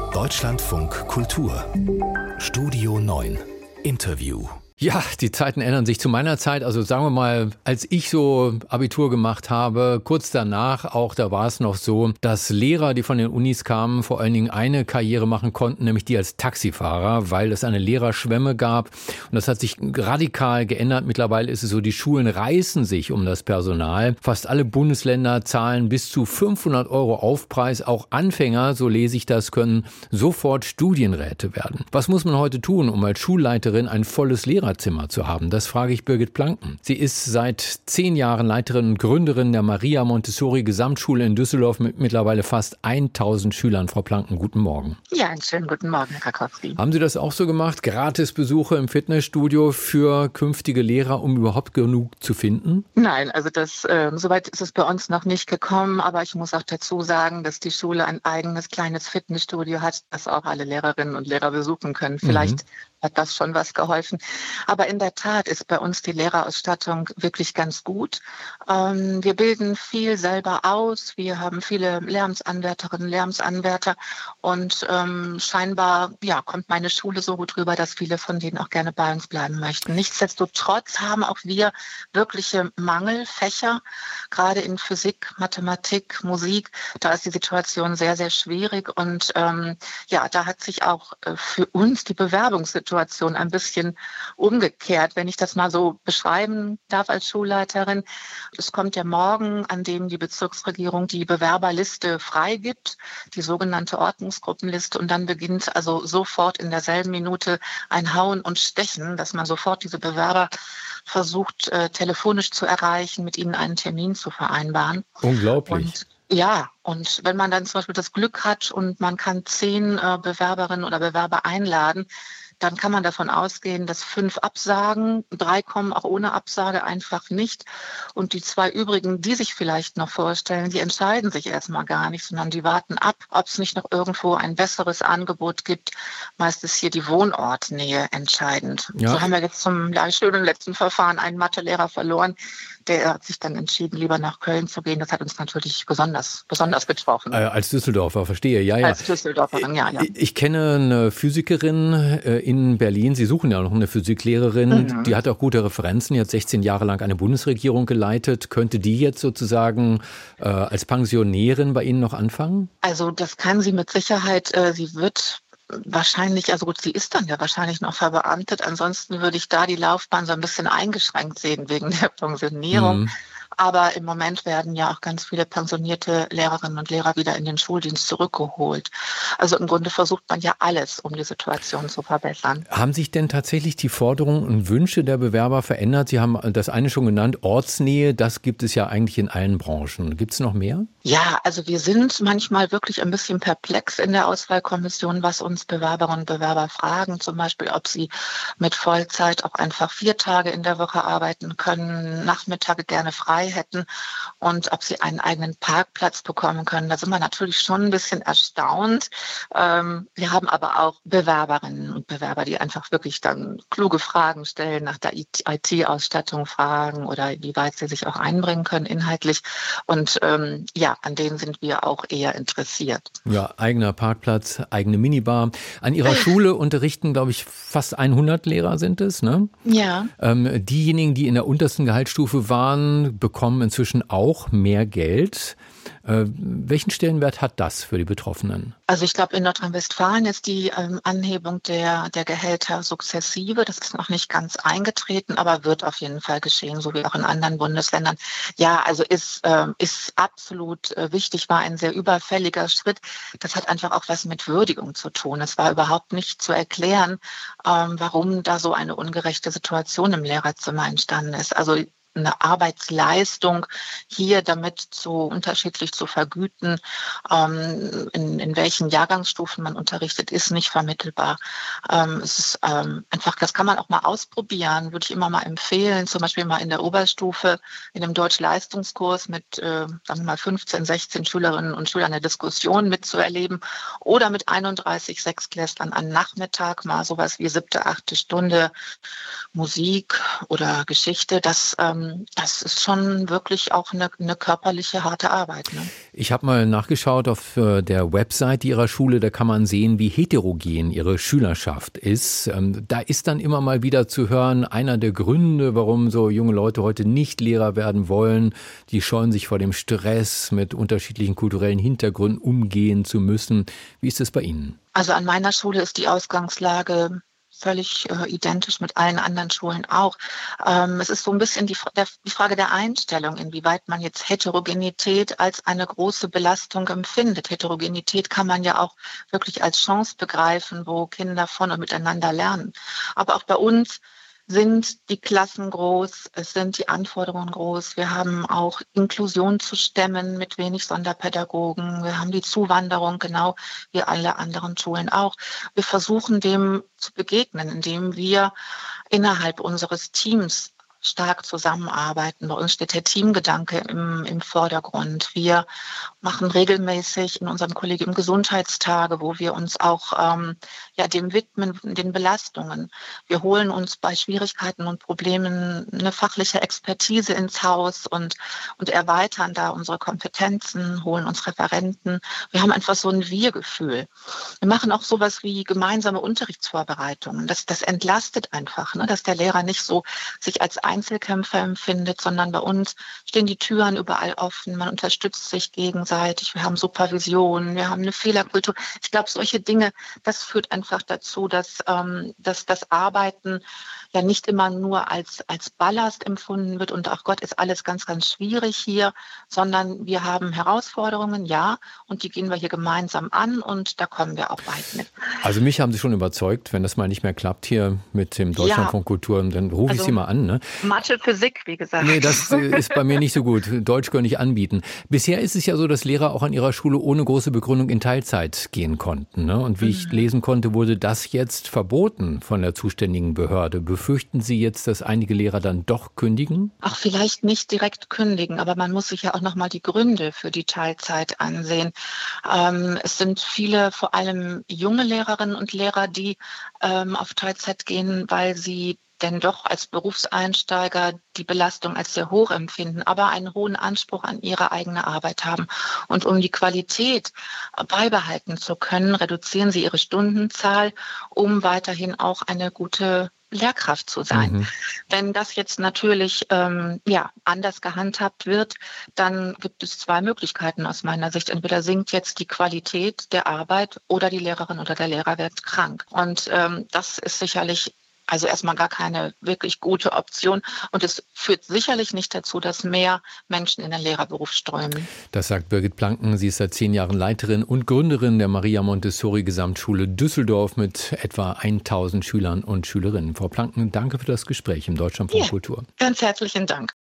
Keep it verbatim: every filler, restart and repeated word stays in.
Deutschlandfunk Kultur Studio neun Interview. Ja, die Zeiten ändern sich. Zu meiner Zeit, also sagen wir mal, als ich so Abitur gemacht habe, kurz danach auch, da war es noch so, dass Lehrer, die von den Unis kamen, vor allen Dingen eine Karriere machen konnten, nämlich die als Taxifahrer, weil es eine Lehrerschwemme gab. Und das hat sich radikal geändert. Mittlerweile ist es so, die Schulen reißen sich um das Personal. Fast alle Bundesländer zahlen bis zu fünfhundert Euro Aufpreis. Auch Anfänger, so lese ich das, können sofort Studienräte werden. Was muss man heute tun, um als Schulleiterin ein volles Lehrer Zimmer zu haben? Das frage ich Birgit Planken. Sie ist seit zehn Jahren Leiterin und Gründerin der Maria Montessori Gesamtschule in Düsseldorf mit mittlerweile fast tausend Schülern. Frau Planken, guten Morgen. Ja, einen schönen guten Morgen, Herr Krakowski. Haben Sie das auch so gemacht? Gratisbesuche im Fitnessstudio für künftige Lehrer, um überhaupt genug zu finden? Nein, also das, äh, soweit ist es bei uns noch nicht gekommen, aber ich muss auch dazu sagen, dass die Schule ein eigenes kleines Fitnessstudio hat, das auch alle Lehrerinnen und Lehrer besuchen können. Vielleicht mhm. hat das schon was geholfen. Aber in der Tat ist bei uns die Lehrerausstattung wirklich ganz gut. Ähm, wir bilden viel selber aus. Wir haben viele Lehramtsanwärterinnen, Lehramtsanwärter. Und ähm, scheinbar ja, kommt meine Schule so gut rüber, dass viele von denen auch gerne bei uns bleiben möchten. Nichtsdestotrotz haben auch wir wirkliche Mangelfächer, gerade in Physik, Mathematik, Musik. Da ist die Situation sehr, sehr schwierig. Und ähm, ja, da hat sich auch äh, für uns die Bewerbungssituation ein bisschen umgekehrt, wenn ich das mal so beschreiben darf als Schulleiterin. Es kommt der Morgen, an dem die Bezirksregierung die Bewerberliste freigibt, die sogenannte Ordnungsgruppenliste. Und dann beginnt also sofort in derselben Minute ein Hauen und Stechen, dass man sofort diese Bewerber versucht, äh, telefonisch zu erreichen, mit ihnen einen Termin zu vereinbaren. Unglaublich. Und ja, und wenn man dann zum Beispiel das Glück hat und man kann zehn äh, Bewerberinnen oder Bewerber einladen, dann kann man davon ausgehen, dass fünf absagen, drei kommen auch ohne Absage einfach nicht. Und die zwei übrigen, die sich vielleicht noch vorstellen, die entscheiden sich erstmal gar nicht, sondern die warten ab, ob es nicht noch irgendwo ein besseres Angebot gibt. Meist ist hier die Wohnortnähe entscheidend. Ja. So haben wir jetzt zum ja, schönen letzten Verfahren einen Mathelehrer verloren. Der hat sich dann entschieden, lieber nach Köln zu gehen. Das hat uns natürlich besonders, besonders betroffen. Äh, als Düsseldorfer, verstehe. Ja, ja. Als Düsseldorferin, ja, ja. Ich, ich kenne eine Physikerin äh, in Berlin. Sie suchen ja noch eine Physiklehrerin. Mhm. Die hat auch gute Referenzen. Die hat sechzehn Jahre lang eine Bundesregierung geleitet. Könnte die jetzt sozusagen äh, als Pensionärin bei Ihnen noch anfangen? Also das kann sie mit Sicherheit. Äh, sie wird wahrscheinlich, also gut, sie ist dann ja wahrscheinlich noch verbeamtet. Ansonsten würde ich da die Laufbahn so ein bisschen eingeschränkt sehen wegen der Pensionierung. Mhm. Aber im Moment werden ja auch ganz viele pensionierte Lehrerinnen und Lehrer wieder in den Schuldienst zurückgeholt. Also im Grunde versucht man ja alles, um die Situation zu verbessern. Haben sich denn tatsächlich die Forderungen und Wünsche der Bewerber verändert? Sie haben das eine schon genannt, Ortsnähe, das gibt es ja eigentlich in allen Branchen. Gibt es noch mehr? Ja, also wir sind manchmal wirklich ein bisschen perplex in der Auswahlkommission, was uns Bewerberinnen und Bewerber fragen. Zum Beispiel, ob sie mit Vollzeit auch einfach vier Tage in der Woche arbeiten können, Nachmittage gerne frei hätten und ob sie einen eigenen Parkplatz bekommen können. Da sind wir natürlich schon ein bisschen erstaunt. Ähm, wir haben aber auch Bewerberinnen und Bewerber, die einfach wirklich dann kluge Fragen stellen, nach der I T-Ausstattung fragen oder wie weit sie sich auch einbringen können inhaltlich. Und ähm, ja, an denen sind wir auch eher interessiert. Ja, eigener Parkplatz, eigene Minibar. An Ihrer Schule unterrichten, glaube ich, fast hundert Lehrer sind es, ne? Ja. Ähm, diejenigen, die in der untersten Gehaltsstufe waren, bekommen inzwischen auch mehr Geld. Äh, welchen Stellenwert hat das für die Betroffenen? Also ich glaube, in Nordrhein-Westfalen ist die ähm, Anhebung der, der Gehälter sukzessive. Das ist noch nicht ganz eingetreten, aber wird auf jeden Fall geschehen, so wie auch in anderen Bundesländern. Ja, also ist, ähm, ist absolut äh, wichtig, war ein sehr überfälliger Schritt. Das hat einfach auch was mit Würdigung zu tun. Es war überhaupt nicht zu erklären, ähm, warum da so eine ungerechte Situation im Lehrerzimmer entstanden ist. Also eine Arbeitsleistung hier damit zu unterschiedlich zu vergüten, ähm, in, in welchen Jahrgangsstufen man unterrichtet, ist nicht vermittelbar. Ähm, es ist ähm, einfach, das kann man auch mal ausprobieren, würde ich immer mal empfehlen, zum Beispiel mal in der Oberstufe in einem Deutsch-Leistungskurs mit, äh, sagen wir mal, fünfzehn, sechzehn Schülerinnen und Schülern eine Diskussion mitzuerleben oder mit einunddreißig Sechstklässlern am Nachmittag mal sowas wie siebte, achte Stunde Musik oder Geschichte. Das ähm, ähm, das ist schon wirklich auch eine, eine körperliche, harte Arbeit. Ne? Ich habe mal nachgeschaut auf der Website Ihrer Schule, da kann man sehen, wie heterogen Ihre Schülerschaft ist. Ähm, da ist dann immer mal wieder zu hören, einer der Gründe, warum so junge Leute heute nicht Lehrer werden wollen, die scheuen sich vor dem Stress, mit unterschiedlichen kulturellen Hintergründen umgehen zu müssen. Wie ist es bei Ihnen? Also an meiner Schule ist die Ausgangslage völlig äh, identisch mit allen anderen Schulen auch. Ähm, es ist so ein bisschen die, der, die Frage der Einstellung, inwieweit man jetzt Heterogenität als eine große Belastung empfindet. Heterogenität kann man ja auch wirklich als Chance begreifen, wo Kinder von und miteinander lernen. Aber auch bei uns sind die Klassen groß, es sind die Anforderungen groß. Wir haben auch Inklusion zu stemmen mit wenig Sonderpädagogen. Wir haben die Zuwanderung, genau wie alle anderen Schulen auch. Wir versuchen dem zu begegnen, indem wir innerhalb unseres Teams stark zusammenarbeiten. Bei uns steht der Teamgedanke im, im Vordergrund. Wir machen regelmäßig in unserem Kollegium Gesundheitstage, wo wir uns auch ähm, ja, dem widmen, den Belastungen. Wir holen uns bei Schwierigkeiten und Problemen eine fachliche Expertise ins Haus und, und erweitern da unsere Kompetenzen, holen uns Referenten. Wir haben einfach so ein Wir-Gefühl. Wir machen auch sowas wie gemeinsame Unterrichtsvorbereitungen. Das, das entlastet einfach, ne, dass der Lehrer nicht so sich als Einzelkämpfer empfindet, sondern bei uns stehen die Türen überall offen, man unterstützt sich gegenseitig, wir haben Supervision, wir haben eine Fehlerkultur. Ich glaube, solche Dinge, das führt einfach dazu, dass, ähm, dass das Arbeiten ja nicht immer nur als, als Ballast empfunden wird und ach Gott, ist alles ganz, ganz schwierig hier, sondern wir haben Herausforderungen, ja, und die gehen wir hier gemeinsam an und da kommen wir auch weit mit. Also mich haben Sie schon überzeugt, wenn das mal nicht mehr klappt hier mit dem Deutschlandfunk Kultur, dann rufe ich also, Sie mal an. Ne? Mathe, Physik, wie gesagt. Nee, das ist bei mir nicht so gut. Deutsch kann ich anbieten. Bisher ist es ja so, dass Lehrer auch an ihrer Schule ohne große Begründung in Teilzeit gehen konnten. Ne? Und wie mhm. ich lesen konnte, wurde das jetzt verboten von der zuständigen Behörde. Befürchten Sie jetzt, dass einige Lehrer dann doch kündigen? Ach, vielleicht nicht direkt kündigen, aber man muss sich ja auch nochmal die Gründe für die Teilzeit ansehen. Ähm, es sind viele, vor allem junge Lehrerinnen und Lehrer, die ähm, auf Teilzeit gehen, weil sie denn doch als Berufseinsteiger die Belastung als sehr hoch empfinden, aber einen hohen Anspruch an ihre eigene Arbeit haben. Und um die Qualität beibehalten zu können, reduzieren sie ihre Stundenzahl, um weiterhin auch eine gute Lehrkraft zu sein. Mhm. Wenn das jetzt natürlich ähm, ja, anders gehandhabt wird, dann gibt es zwei Möglichkeiten aus meiner Sicht. Entweder sinkt jetzt die Qualität der Arbeit oder die Lehrerin oder der Lehrer wird krank. Und ähm, das ist sicherlich also erstmal gar keine wirklich gute Option. Und es führt sicherlich nicht dazu, dass mehr Menschen in den Lehrerberuf strömen. Das sagt Birgit Planken. Sie ist seit zehn Jahren Leiterin und Gründerin der Maria Montessori Gesamtschule Düsseldorf mit etwa tausend Schülern und Schülerinnen. Frau Planken, danke für das Gespräch im Deutschlandfunk Kultur. Ganz herzlichen Dank.